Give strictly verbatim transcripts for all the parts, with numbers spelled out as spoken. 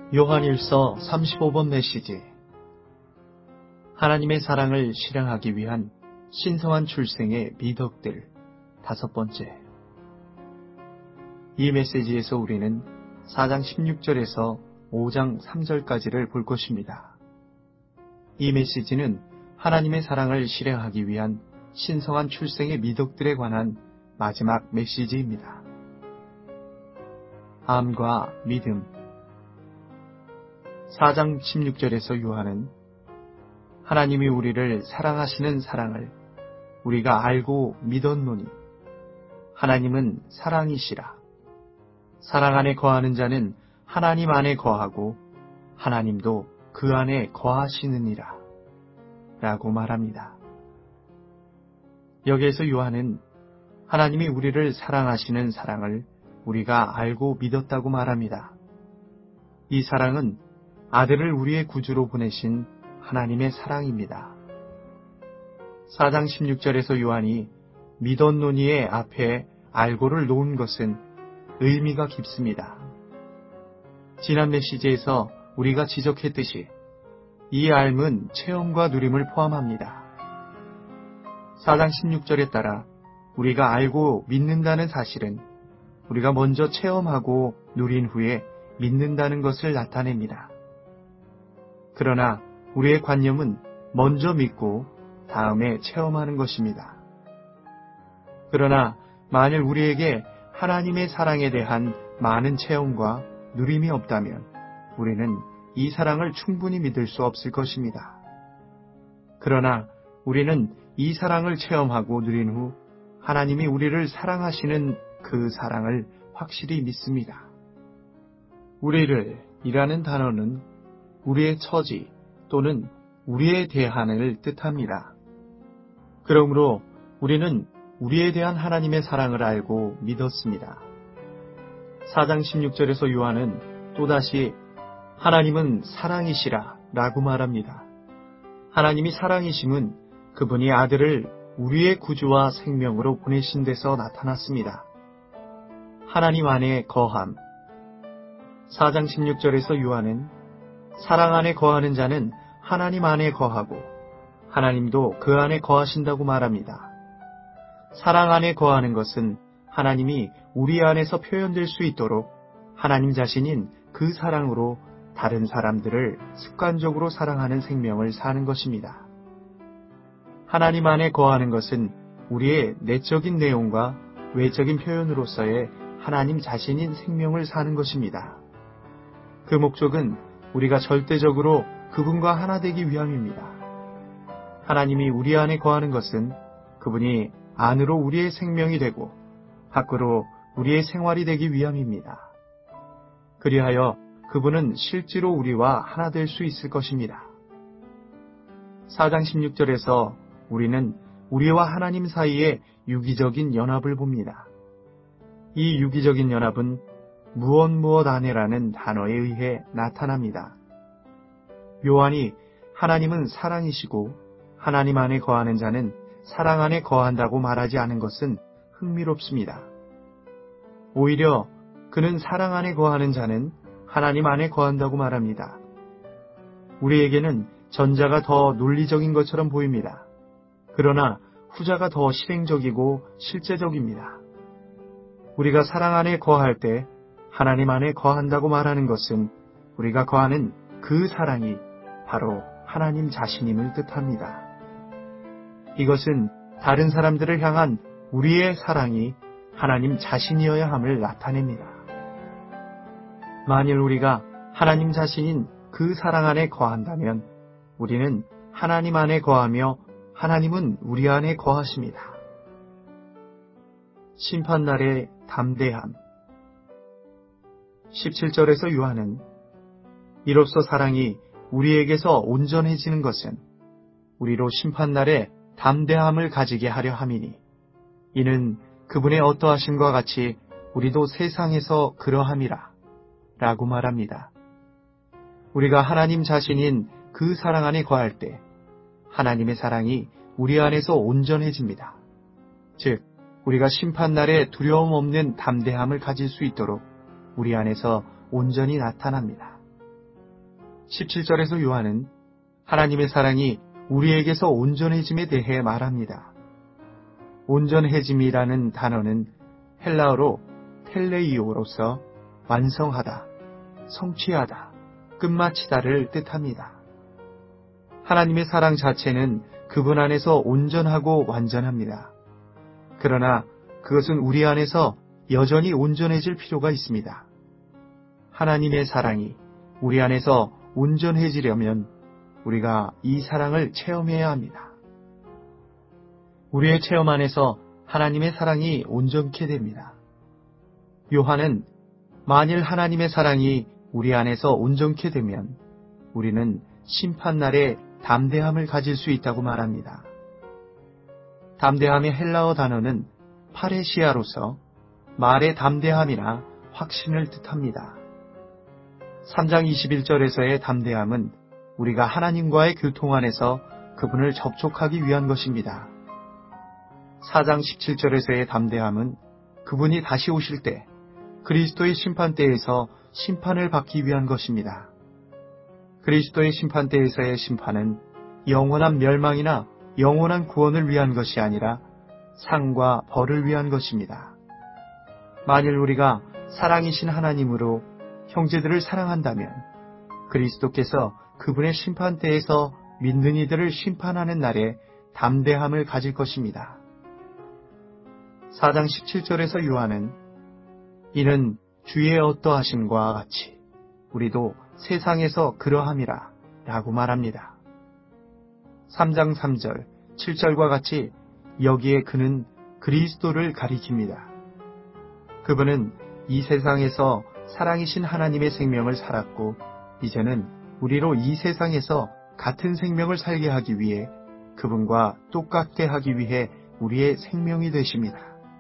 요한일서 삼십오 번 메시지. 하나님의 사랑을 실행하기 위한 신성한 출생의 미덕들 다섯 번째. 이 메시지에서 우리는 사 장 십육 절에서 오 장 삼 절까지를 볼 것입니다. 이 메시지는 하나님의 사랑을 실행하기 위한 신성한 출생의 미덕들에 관한 마지막 메시지입니다. 암과 믿음. 사 장 십육 절에서 요한은 하나님이 우리를 사랑하시는 사랑을 우리가 알고 믿었노니 하나님은 사랑이시라. 사랑 안에 거하는 자는 하나님 안에 거하고 하나님도 그 안에 거하시느니라 라고 말합니다. 여기에서 요한은 하나님이 우리를 사랑하시는 사랑을 우리가 알고 믿었다고 말합니다. 이 사랑은 아들을 우리의 구주로 보내신 하나님의 사랑입니다. 사 장 십육 절에서 요한이 믿었노니의 앞에 알고를 놓은 것은 의미가 깊습니다. 지난 메시지에서 우리가 지적했듯이 이 알은 체험과 누림을 포함합니다. 사 장 십육 절에 따라 우리가 알고 믿는다는 사실은 우리가 먼저 체험하고 누린 후에 믿는다는 것을 나타냅니다. 그러나 우리의 관념은 먼저 믿고 다음에 체험하는 것입니다. 그러나 만일 우리에게 하나님의 사랑에 대한 많은 체험과 누림이 없다면 우리는 이 사랑을 충분히 믿을 수 없을 것입니다. 그러나 우리는 이 사랑을 체험하고 누린 후 하나님이 우리를 사랑하시는 그 사랑을 확실히 믿습니다. 우리를 이라는 단어는 우리의 처지 또는 우리에 대한을 뜻합니다. 그러므로 우리는 우리에 대한 하나님의 사랑을 알고 믿었습니다. 사 장 십육 절에서 요한은 또다시 하나님은 사랑이시라 라고 말합니다. 하나님이 사랑이심은 그분이 아들을 우리의 구주와 생명으로 보내신 데서 나타났습니다. 하나님 안에 거함. 사 장 십육 절에서 요한은 사랑 안에 거하는 자는 하나님 안에 거하고 하나님도 그 안에 거하신다고 말합니다. 사랑 안에 거하는 것은 하나님이 우리 안에서 표현될 수 있도록 하나님 자신인 그 사랑으로 다른 사람들을 습관적으로 사랑하는 생명을 사는 것입니다. 하나님 안에 거하는 것은 우리의 내적인 내용과 외적인 표현으로서의 하나님 자신인 생명을 사는 것입니다. 그 목적은 우리가 절대적으로 그분과 하나 되기 위함입니다. 하나님이 우리 안에 거하는 것은 그분이 안으로 우리의 생명이 되고 밖으로 우리의 생활이 되기 위함입니다. 그리하여 그분은 실제로 우리와 하나 될 수 있을 것입니다. 사 장 십육 절에서 우리는 우리와 하나님 사이의 유기적인 연합을 봅니다. 이 유기적인 연합은 무엇 무엇 안에라는 단어에 의해 나타납니다. 요한이 하나님은 사랑이시고 하나님 안에 거하는 자는 사랑 안에 거한다고 말하지 않은 것은 흥미롭습니다. 오히려 그는 사랑 안에 거하는 자는 하나님 안에 거한다고 말합니다. 우리에게는 전자가 더 논리적인 것처럼 보입니다. 그러나 후자가 더 실행적이고 실제적입니다. 우리가 사랑 안에 거할 때 하나님 안에 거한다고 말하는 것은 우리가 거하는 그 사랑이 바로 하나님 자신임을 뜻합니다. 이것은 다른 사람들을 향한 우리의 사랑이 하나님 자신이어야 함을 나타냅니다. 만일 우리가 하나님 자신인 그 사랑 안에 거한다면 우리는 하나님 안에 거하며 하나님은 우리 안에 거하십니다. 심판날의 담대함. 십칠 절에서 요한은 이로써 사랑이 우리에게서 온전해지는 것은 우리로 심판날에 담대함을 가지게 하려 함이니 이는 그분의 어떠하심과 같이 우리도 세상에서 그러함이라 라고 말합니다. 우리가 하나님 자신인 그 사랑 안에 거할 때 하나님의 사랑이 우리 안에서 온전해집니다. 즉 우리가 심판날에 두려움 없는 담대함을 가질 수 있도록 우리 안에서 온전히 나타납니다. 십칠 절에서 요한은 하나님의 사랑이 우리에게서 온전해짐에 대해 말합니다. 온전해짐이라는 단어는 헬라어로 텔레이오로서 완성하다, 성취하다, 끝마치다를 뜻합니다. 하나님의 사랑 자체는 그분 안에서 온전하고 완전합니다. 그러나 그것은 우리 안에서 여전히 온전해질 필요가 있습니다. 하나님의 사랑이 우리 안에서 온전해지려면 우리가 이 사랑을 체험해야 합니다. 우리의 체험 안에서 하나님의 사랑이 온전케 됩니다. 요한은 만일 하나님의 사랑이 우리 안에서 온전케 되면 우리는 심판날에 담대함을 가질 수 있다고 말합니다. 담대함의 헬라어 단어는 파레시아로서 말의 담대함이나 확신을 뜻합니다. 삼 장 이십일 절에서의 담대함은 우리가 하나님과의 교통 안에서 그분을 접촉하기 위한 것입니다. 사 장 십칠 절에서의 담대함은 그분이 다시 오실 때 그리스도의 심판대에서 심판을 받기 위한 것입니다. 그리스도의 심판대에서의 심판은 영원한 멸망이나 영원한 구원을 위한 것이 아니라 상과 벌을 위한 것입니다. 만일 우리가 사랑이신 하나님으로 형제들을 사랑한다면 그리스도께서 그분의 심판대에서 믿는 이들을 심판하는 날에 담대함을 가질 것입니다. 사 장 십칠 절에서 요한은 이는 주의 어떠하심과 같이 우리도 세상에서 그러함이라 라고 말합니다. 삼 장 삼 절, 칠 절과 같이 여기에 그는 그리스도를 가리킵니다. 그분은 이 세상에서 사랑이신 하나님의 생명을 살았고 이제는 우리로 이 세상에서 같은 생명을 살게 하기 위해 그분과 똑같게 하기 위해 우리의 생명이 되십니다.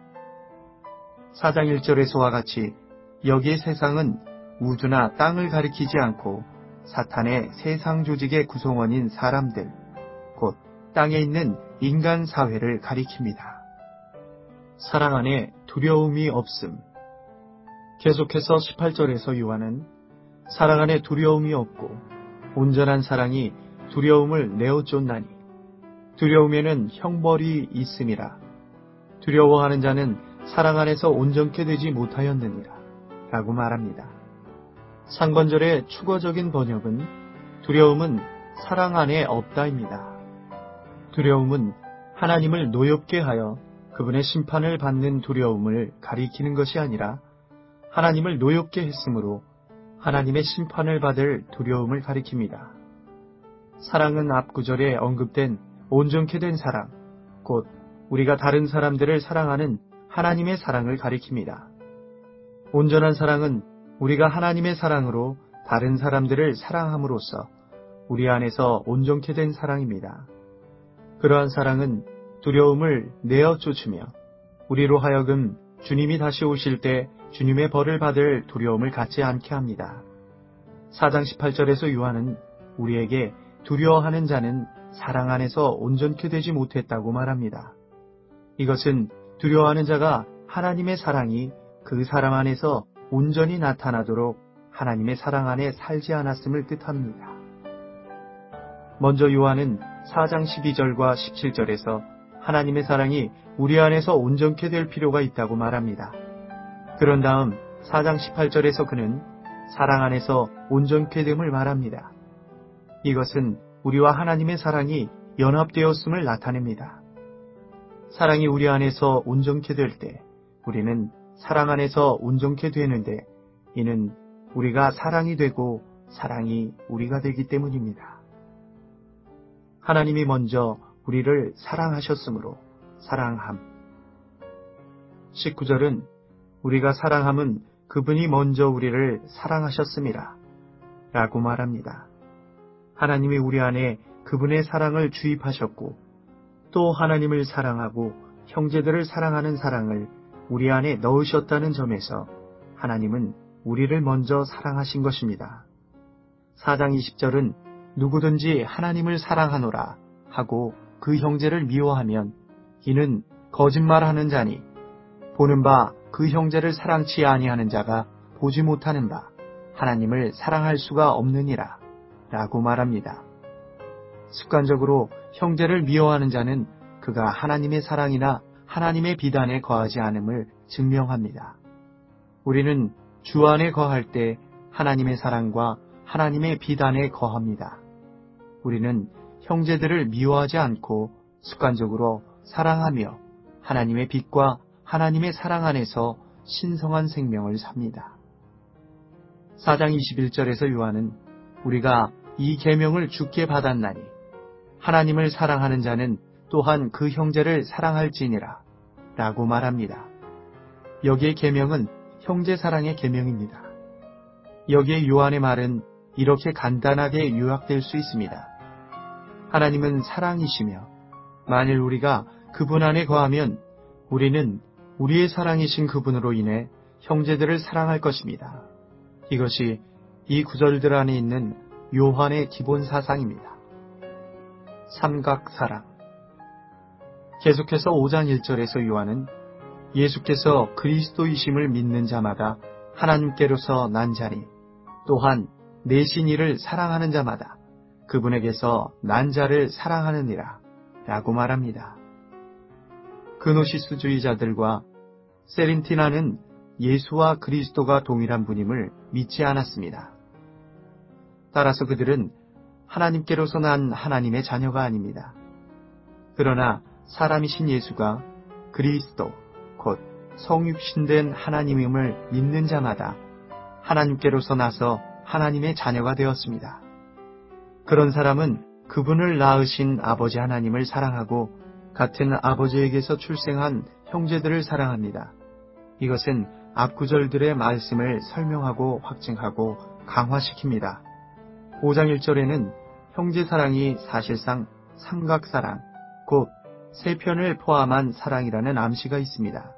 사 장 일 절에서와 같이 여기의 세상은 우주나 땅을 가리키지 않고 사탄의 세상 조직의 구성원인 사람들, 곧 땅에 있는 인간 사회를 가리킵니다. 사랑 안에 두려움이 없음. 계속해서 십팔 절에서 요한은 사랑 안에 두려움이 없고 온전한 사랑이 두려움을 내어 쫓나니 두려움에는 형벌이 있음이라. 두려워하는 자는 사랑 안에서 온전케 되지 못하였느니라 라고 말합니다. 상반절의 추가적인 번역은 두려움은 사랑 안에 없다입니다. 두려움은 하나님을 노엽게 하여 그분의 심판을 받는 두려움을 가리키는 것이 아니라 하나님을 노엽게 했으므로 하나님의 심판을 받을 두려움을 가리킵니다. 사랑은 앞 구절에 언급된 온전케 된 사랑, 곧 우리가 다른 사람들을 사랑하는 하나님의 사랑을 가리킵니다. 온전한 사랑은 우리가 하나님의 사랑으로 다른 사람들을 사랑함으로써 우리 안에서 온전케 된 사랑입니다. 그러한 사랑은 두려움을 내어 쫓으며 우리로 하여금 주님이 다시 오실 때 주님의 벌을 받을 두려움을 갖지 않게 합니다. 사 장 십팔 절에서 요한은 우리에게 두려워하는 자는 사랑 안에서 온전케 되지 못했다고 말합니다. 이것은 두려워하는 자가 하나님의 사랑이 그 사람 안에서 온전히 나타나도록 하나님의 사랑 안에 살지 않았음을 뜻합니다. 먼저 요한은 사 장 십이 절과 십칠 절에서 하나님의 사랑이 우리 안에서 온전케 될 필요가 있다고 말합니다. 그런 다음 사 장 십팔 절에서 그는 사랑 안에서 온전케 됨을 말합니다. 이것은 우리와 하나님의 사랑이 연합되었음을 나타냅니다. 사랑이 우리 안에서 온전케 될 때 우리는 사랑 안에서 온전케 되는데 이는 우리가 사랑이 되고 사랑이 우리가 되기 때문입니다. 하나님이 먼저 우리를 사랑하셨으므로 사랑함. 십구 절은 우리가 사랑함은 그분이 먼저 우리를 사랑하셨음이라 라고 말합니다. 하나님이 우리 안에 그분의 사랑을 주입하셨고 또 하나님을 사랑하고 형제들을 사랑하는 사랑을 우리 안에 넣으셨다는 점에서 하나님은 우리를 먼저 사랑하신 것입니다. 사 장 이십 절은 누구든지 하나님을 사랑하노라 하고 그 형제를 미워하면 이는 거짓말하는 자니 보는 바 그 형제를 사랑치 아니하는 자가 보지 못하는 바 하나님을 사랑할 수가 없느니라 라고 말합니다. 습관적으로 형제를 미워하는 자는 그가 하나님의 사랑이나 하나님의 비단에 거하지 않음을 증명합니다. 우리는 주 안에 거할 때 하나님의 사랑과 하나님의 비단에 거합니다. 우리는 형제들을 미워하지 않고 습관적으로 사랑하며 하나님의 빛과 하나님의 사랑 안에서 신성한 생명을 삽니다. 사 장 이십일 절에서 요한은 우리가 이 계명을 주께 받았나니 하나님을 사랑하는 자는 또한 그 형제를 사랑할지니라 라고 말합니다. 여기의 계명은 형제 사랑의 계명입니다. 여기에 요한의 말은 이렇게 간단하게 요약될 수 있습니다. 하나님은 사랑이시며 만일 우리가 그분 안에 거하면 우리는 우리의 사랑이신 그분으로 인해 형제들을 사랑할 것입니다. 이것이 이 구절들 안에 있는 요한의 기본 사상입니다. 삼각사랑. 계속해서 오 장 일 절에서 요한은 예수께서 그리스도이심을 믿는 자마다 하나님께로서 난 자니 또한 내신 이를 사랑하는 자마다 그분에게서 난 자를 사랑하느니라 라고 말합니다. 그노시스주의자들과 세린티나는 예수와 그리스도가 동일한 분임을 믿지 않았습니다. 따라서 그들은 하나님께로서 난 하나님의 자녀가 아닙니다. 그러나 사람이신 예수가 그리스도, 곧 성육신된 하나님임을 믿는 자마다 하나님께로서 나서 하나님의 자녀가 되었습니다. 그런 사람은 그분을 낳으신 아버지 하나님을 사랑하고 같은 아버지에게서 출생한 형제들을 사랑합니다. 이것은 앞구절들의 말씀을 설명하고 확증하고 강화시킵니다. 오 장 일 절에는 형제 사랑이 사실상 삼각사랑, 곧 세 편을 포함한 사랑이라는 암시가 있습니다.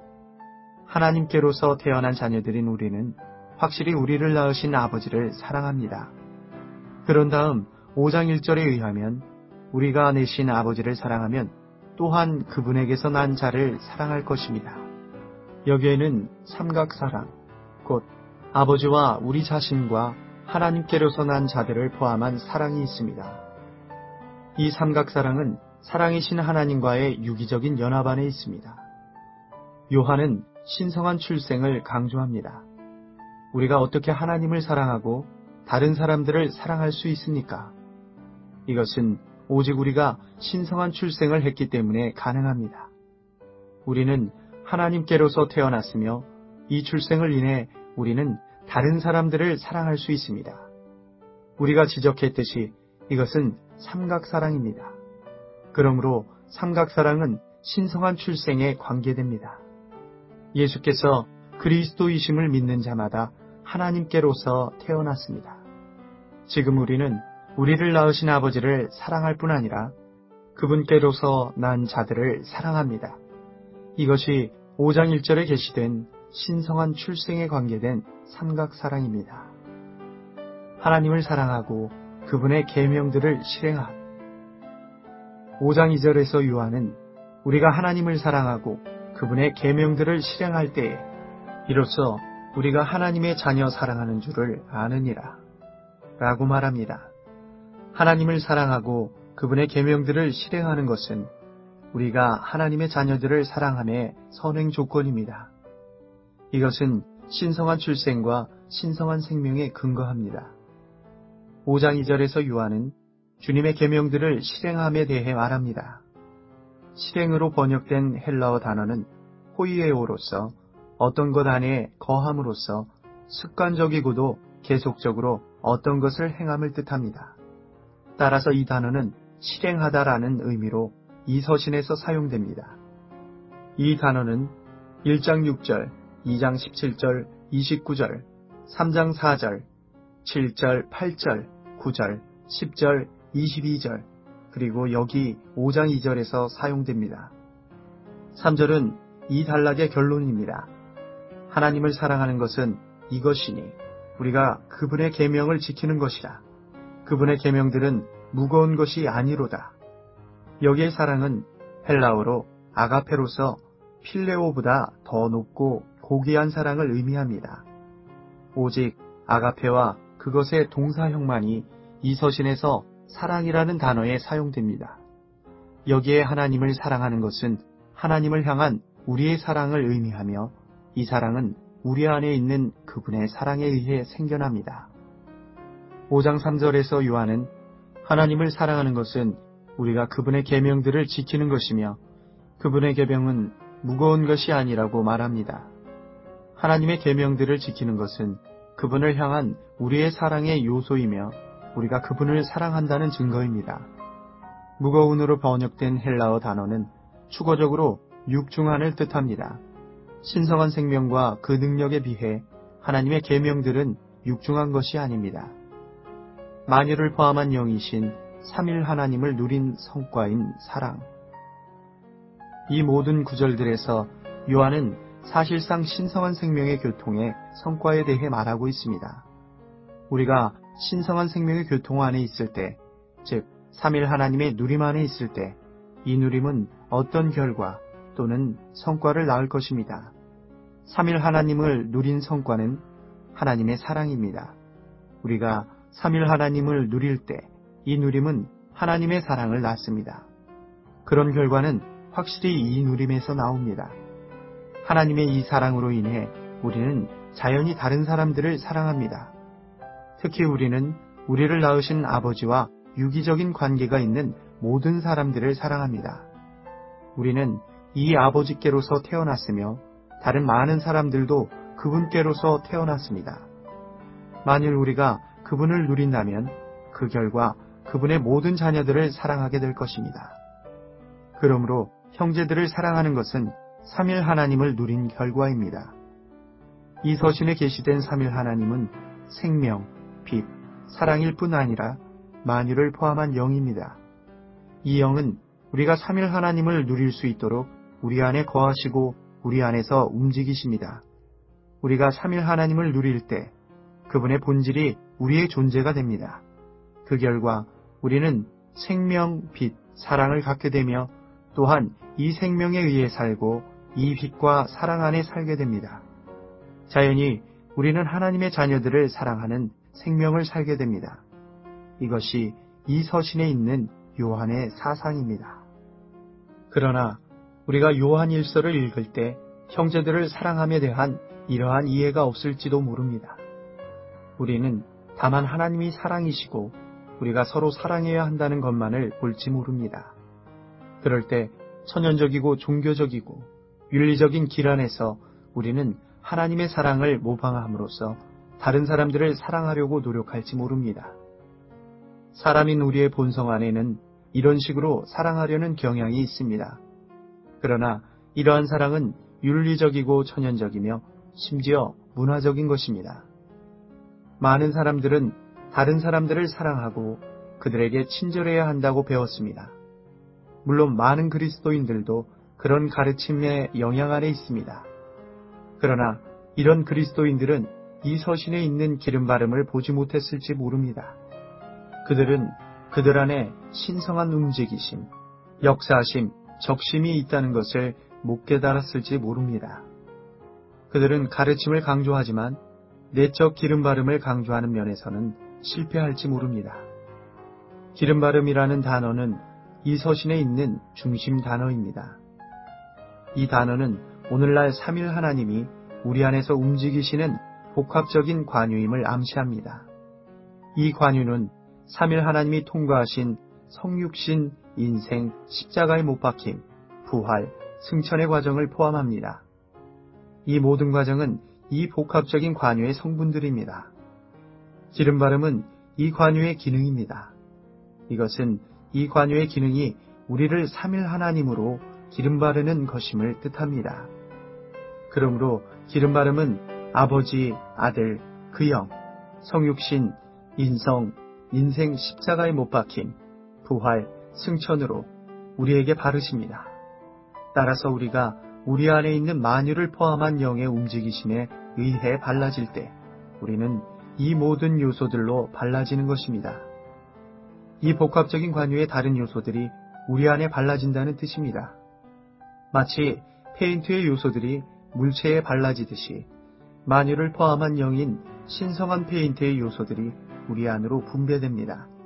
하나님께로서 태어난 자녀들인 우리는 확실히 우리를 낳으신 아버지를 사랑합니다. 그런 다음 오 장 일 절에 의하면 우리가 내신 아버지를 사랑하면 또한 그분에게서 난 자를 사랑할 것입니다. 여기에는 삼각사랑, 곧 아버지와 우리 자신과 하나님께로서 난 자들을 포함한 사랑이 있습니다. 이 삼각사랑은 사랑이신 하나님과의 유기적인 연합 안에 있습니다. 요한은 신성한 출생을 강조합니다. 우리가 어떻게 하나님을 사랑하고 다른 사람들을 사랑할 수 있습니까? 이것은 오직 우리가 신성한 출생을 했기 때문에 가능합니다. 우리는 하나님께로서 태어났으며 이 출생을 인해 우리는 다른 사람들을 사랑할 수 있습니다. 우리가 지적했듯이 이것은 삼각사랑입니다. 그러므로 삼각사랑은 신성한 출생에 관계됩니다. 예수께서 그리스도이심을 믿는 자마다 하나님께로서 태어났습니다. 지금 우리는 우리를 낳으신 아버지를 사랑할 뿐 아니라 그분께로서 난 자들을 사랑합니다. 이것이 오 장 일 절에 게시된 신성한 출생에 관계된 삼각사랑입니다. 하나님을 사랑하고 그분의 계명들을 실행함. 오 장 이 절에서 요한은 우리가 하나님을 사랑하고 그분의 계명들을 실행할 때에 이로써 우리가 하나님의 자녀 사랑하는 줄을 아느니라 라고 말합니다. 하나님을 사랑하고 그분의 계명들을 실행하는 것은 우리가 하나님의 자녀들을 사랑함의 선행 조건입니다. 이것은 신성한 출생과 신성한 생명에 근거합니다. 오 장 이 절에서 요한은 주님의 계명들을 실행함에 대해 말합니다. 실행으로 번역된 헬라어 단어는 호이에오로서 어떤 것 안에 거함으로써 습관적이고도 계속적으로 어떤 것을 행함을 뜻합니다. 따라서 이 단어는 실행하다라는 의미로 이 서신에서 사용됩니다. 이 단어는 일 장 육 절, 이 장 십칠 절, 이십구 절, 삼 장 사 절, 칠 절, 팔 절, 구 절, 십 절, 이십이 절, 그리고 여기 오 장 이 절에서 사용됩니다. 삼 절은 이 단락의 결론입니다. 하나님을 사랑하는 것은 이것이니 우리가 그분의 계명을 지키는 것이라. 그분의 계명들은 무거운 것이 아니로다. 여기의 사랑은 헬라어로 아가페로서 필레오보다 더 높고 고귀한 사랑을 의미합니다. 오직 아가페와 그것의 동사형만이 이 서신에서 사랑이라는 단어에 사용됩니다. 여기에 하나님을 사랑하는 것은 하나님을 향한 우리의 사랑을 의미하며 이 사랑은 우리 안에 있는 그분의 사랑에 의해 생겨납니다. 오 장 삼 절에서 요한은 하나님을 사랑하는 것은 우리가 그분의 계명들을 지키는 것이며 그분의 계명은 무거운 것이 아니라고 말합니다. 하나님의 계명들을 지키는 것은 그분을 향한 우리의 사랑의 요소이며 우리가 그분을 사랑한다는 증거입니다. 무거운으로 번역된 헬라어 단어는 축어적으로 육중한을 뜻합니다. 신성한 생명과 그 능력에 비해 하나님의 계명들은 육중한 것이 아닙니다. 만유를 포함한 영이신 삼일 하나님을 누린 성과인 사랑. 이 모든 구절들에서 요한은 사실상 신성한 생명의 교통의 성과에 대해 말하고 있습니다. 우리가 신성한 생명의 교통 안에 있을 때, 즉 삼일 하나님의 누림 안에 있을 때, 이 누림은 어떤 결과 또는 성과를 낳을 것입니다. 삼일 하나님을 누린 성과는 하나님의 사랑입니다. 우리가 삼일 하나님을 누릴 때 이 누림은 하나님의 사랑을 낳습니다. 그런 결과는 확실히 이 누림에서 나옵니다. 하나님의 이 사랑으로 인해 우리는 자연히 다른 사람들을 사랑합니다. 특히 우리는 우리를 낳으신 아버지와 유기적인 관계가 있는 모든 사람들을 사랑합니다. 우리는 이 아버지께로서 태어났으며 다른 많은 사람들도 그분께로서 태어났습니다. 만일 우리가 그분을 누린다면 그 결과 그분의 모든 자녀들을 사랑하게 될 것입니다. 그러므로 형제들을 사랑하는 것은 삼일 하나님을 누린 결과입니다. 이 서신에 게시된 삼일 하나님은 생명, 빛, 사랑일 뿐 아니라 만유를 포함한 영입니다. 이 영은 우리가 삼일 하나님을 누릴 수 있도록 우리 안에 거하시고 우리 안에서 움직이십니다. 우리가 삼일 하나님을 누릴 때 그분의 본질이 우리의 존재가 됩니다. 그 결과 우리는 생명, 빛, 사랑을 갖게 되며 또한 이 생명에 의해 살고 이 빛과 사랑 안에 살게 됩니다. 자연히 우리는 하나님의 자녀들을 사랑하는 생명을 살게 됩니다. 이것이 이 서신에 있는 요한의 사상입니다. 그러나 우리가 요한 일서를 읽을 때 형제들을 사랑함에 대한 이러한 이해가 없을지도 모릅니다. 우리는 다만 하나님이 사랑이시고 우리가 서로 사랑해야 한다는 것만을 볼지 모릅니다. 그럴 때 천연적이고 종교적이고 윤리적인 길 안에서 우리는 하나님의 사랑을 모방함으로써 다른 사람들을 사랑하려고 노력할지 모릅니다. 사람인 우리의 본성 안에는 이런 식으로 사랑하려는 경향이 있습니다. 그러나 이러한 사랑은 윤리적이고 천연적이며 심지어 문화적인 것입니다. 많은 사람들은 다른 사람들을 사랑하고 그들에게 친절해야 한다고 배웠습니다. 물론 많은 그리스도인들도 그런 가르침의 영향 아래 있습니다. 그러나 이런 그리스도인들은 이 서신에 있는 기름바름을 보지 못했을지 모릅니다. 그들은 그들 안에 신성한 움직이심, 역사하심, 적심이 있다는 것을 못 깨달았을지 모릅니다. 그들은 가르침을 강조하지만 내적 기름바름을 강조하는 면에서는 실패할지 모릅니다. 기름바름이라는 단어는 이 서신에 있는 중심 단어입니다. 이 단어는 오늘날 삼일 하나님이 우리 안에서 움직이시는 복합적인 관유임을 암시합니다. 이 관유는 삼일 하나님이 통과하신 성육신, 인생, 십자가의 못 박힘, 부활, 승천의 과정을 포함합니다. 이 모든 과정은 이 복합적인 관유의 성분들입니다. 기름바름은 이 관유의 기능입니다. 이것은 이 관유의 기능이 우리를 삼일 하나님으로 기름바르는 것임을 뜻합니다. 그러므로 기름바름은 아버지, 아들, 그 영, 성육신, 인성, 인생 십자가에 못 박힘, 부활, 승천으로 우리에게 바르십니다. 따라서 우리가 우리 안에 있는 만유를 포함한 영의 움직이심에 의해 발라질 때 우리는 이 모든 요소들로 발라지는 것입니다. 이 복합적인 관유의 다른 요소들이 우리 안에 발라진다는 뜻입니다. 마치 페인트의 요소들이 물체에 발라지듯이 만유를 포함한 영인 신성한 페인트의 요소들이 우리 안으로 분배됩니다.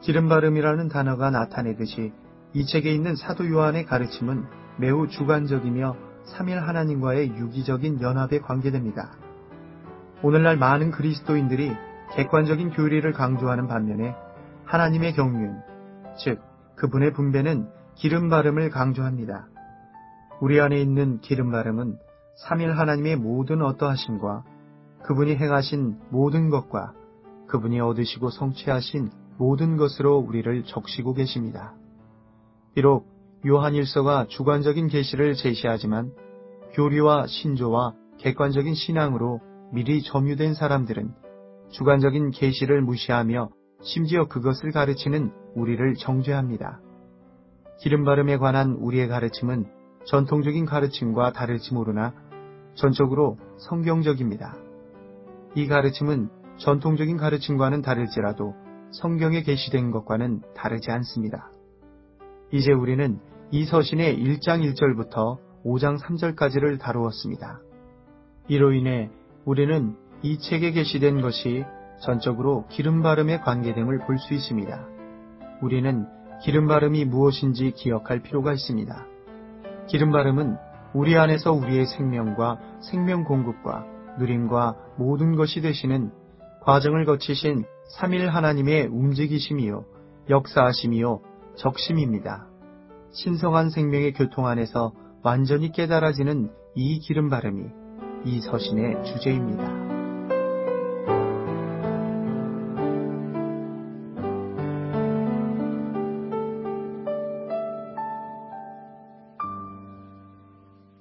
기름바름이라는 단어가 나타내듯이 이 책에 있는 사도 요한의 가르침은 매우 주관적이며 삼일 하나님과의 유기적인 연합에 관계됩니다. 오늘날 많은 그리스도인들이 객관적인 교리를 강조하는 반면에 하나님의 경륜, 즉 그분의 분배는 기름바름을 강조합니다. 우리 안에 있는 기름바름은 삼일 하나님의 모든 어떠하심과 그분이 행하신 모든 것과 그분이 얻으시고 성취하신 모든 것으로 우리를 적시고 계십니다. 비록 요한일서가 주관적인 계시를 제시하지만 교리와 신조와 객관적인 신앙으로 미리 점유된 사람들은 주관적인 계시를 무시하며 심지어 그것을 가르치는 우리를 정죄합니다. 기름바름에 관한 우리의 가르침은 전통적인 가르침과 다를지 모르나 전적으로 성경적입니다. 이 가르침은 전통적인 가르침과는 다를지라도 성경에 계시된 것과는 다르지 않습니다. 이제 우리는 이 서신의 일 장 일 절부터 오 장 삼 절까지를 다루었습니다. 이로 인해 우리는 이 책에 게시된 것이 전적으로 기름바름에 관계됨을 볼 수 있습니다. 우리는 기름바름이 무엇인지 기억할 필요가 있습니다. 기름바름은 우리 안에서 우리의 생명과 생명 공급과 누림과 모든 것이 되시는 과정을 거치신 삼일 하나님의 움직이심이요, 역사하심이요, 적심입니다. 신성한 생명의 교통 안에서 완전히 깨달아지는 이 기름바름이 이 서신의 주제입니다.